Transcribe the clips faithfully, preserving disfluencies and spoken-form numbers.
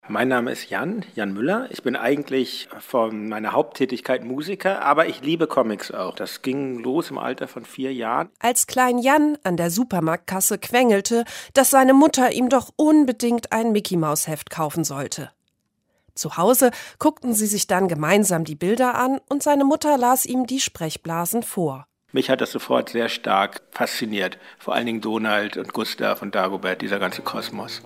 Mein Name ist Jan, Jan Müller. Ich bin eigentlich von meiner Haupttätigkeit Musiker, aber ich liebe Comics auch. Das ging los im Alter von vier Jahren. Als klein Jan an der Supermarktkasse quengelte, dass seine Mutter ihm doch unbedingt ein Mickey-Maus-Heft kaufen sollte. Zu Hause guckten sie sich dann gemeinsam die Bilder an und seine Mutter las ihm die Sprechblasen vor. Mich hat das sofort sehr stark fasziniert. Vor allen Dingen Donald und Gustav und Dagobert, dieser ganze Kosmos.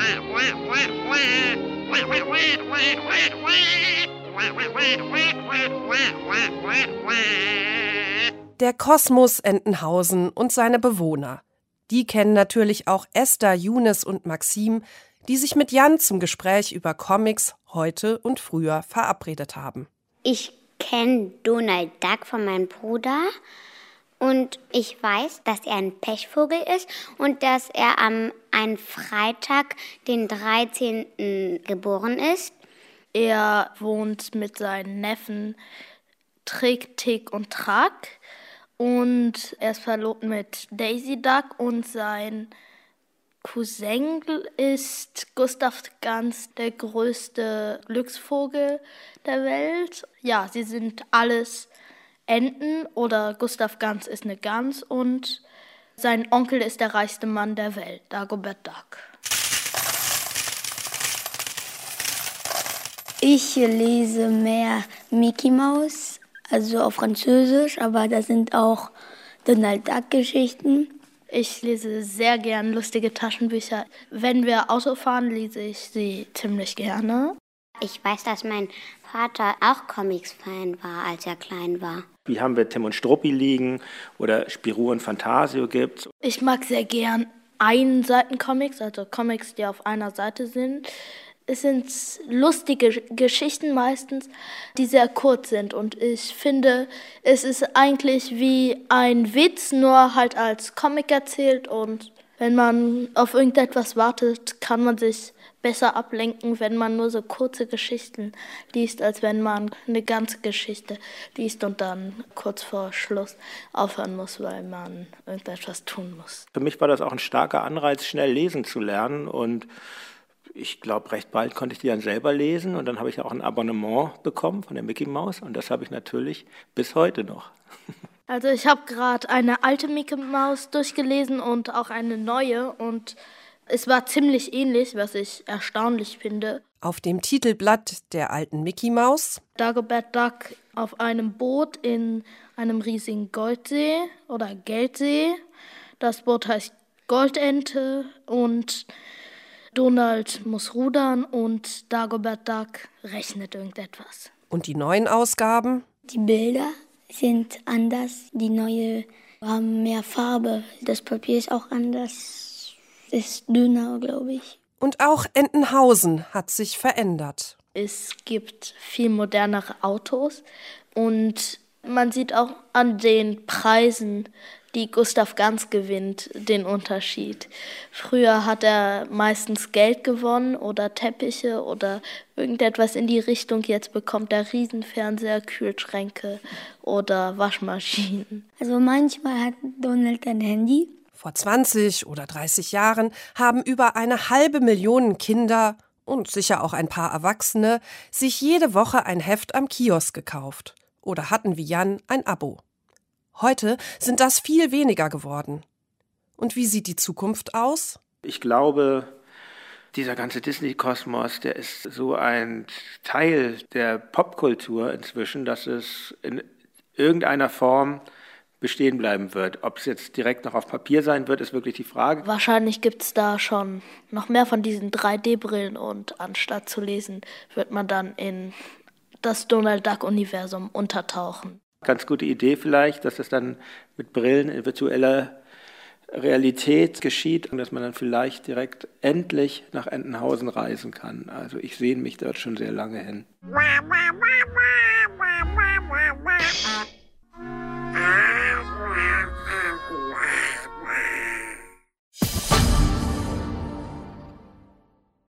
Der Kosmos Entenhausen und seine Bewohner. Die kennen natürlich auch Esther, Younes und Maxim, die sich mit Jan zum Gespräch über Comics heute und früher verabredet haben. Ich kenne Donald Duck von meinem Bruder. Und ich weiß, dass er ein Pechvogel ist und dass er am einen Freitag, den dreizehnten geboren ist. Er wohnt mit seinen Neffen Trick, Tick und Track. Und er ist verlobt mit Daisy Duck und sein Cousin ist Gustav Gans, der größte Glücksvogel der Welt. Ja, sie sind alles Enten oder Gustav Gans ist eine Gans und sein Onkel ist der reichste Mann der Welt, Dagobert Duck. Ich lese mehr Mickey Maus, also auf Französisch, aber da sind auch Donald Duck Geschichten. Ich lese sehr gern lustige Taschenbücher. Wenn wir Auto fahren, lese ich sie ziemlich gerne. Ich weiß, dass mein Vater auch Comics-Fan war, als er klein war. Wie haben wir Tim und Struppi liegen oder Spirou und Fantasio gibt's. Ich mag sehr gern Einseiten-Comics, also Comics, die auf einer Seite sind. Es sind lustige Geschichten meistens, die sehr kurz sind. Und ich finde, es ist eigentlich wie ein Witz, nur halt als Comic erzählt. Und wenn man auf irgendetwas wartet, kann man sich besser ablenken, wenn man nur so kurze Geschichten liest, als wenn man eine ganze Geschichte liest und dann kurz vor Schluss aufhören muss, weil man irgendetwas tun muss. Für mich war das auch ein starker Anreiz, schnell lesen zu lernen und ich glaube, recht bald konnte ich die dann selber lesen und dann habe ich auch ein Abonnement bekommen von der Mickey Maus und das habe ich natürlich bis heute noch. Also ich habe gerade eine alte Mickey Maus durchgelesen und auch eine neue und es war ziemlich ähnlich, was ich erstaunlich finde. Auf dem Titelblatt der alten Mickey Maus Dagobert Duck auf einem Boot in einem riesigen Goldsee oder Geldsee. Das Boot heißt Goldente und Donald muss rudern und Dagobert Duck rechnet irgendetwas. Und die neuen Ausgaben? Die Bilder sind anders, die neue haben mehr Farbe. Das Papier ist auch anders. Ist dünner, glaube ich. Und auch Entenhausen hat sich verändert. Es gibt viel modernere Autos und man sieht auch an den Preisen, die Gustav Gans gewinnt, den Unterschied. Früher hat er meistens Geld gewonnen oder Teppiche oder irgendetwas in die Richtung. Jetzt bekommt er Riesenfernseher, Kühlschränke oder Waschmaschinen. Also manchmal hat Donald ein Handy. Vor zwanzig oder dreißig Jahren haben über eine halbe Million Kinder und sicher auch ein paar Erwachsene sich jede Woche ein Heft am Kiosk gekauft oder hatten wie Jan ein Abo. Heute sind das viel weniger geworden. Und wie sieht die Zukunft aus? Ich glaube, dieser ganze Disney-Kosmos, der ist so ein Teil der Popkultur inzwischen, dass es in irgendeiner Form bestehen bleiben wird. Ob es jetzt direkt noch auf Papier sein wird, ist wirklich die Frage. Wahrscheinlich gibt es da schon noch mehr von diesen drei D Brillen und anstatt zu lesen, wird man dann in das Donald Duck-Universum untertauchen. Ganz gute Idee vielleicht, dass das dann mit Brillen in virtueller Realität geschieht und dass man dann vielleicht direkt endlich nach Entenhausen reisen kann. Also ich sehne mich dort schon sehr lange hin.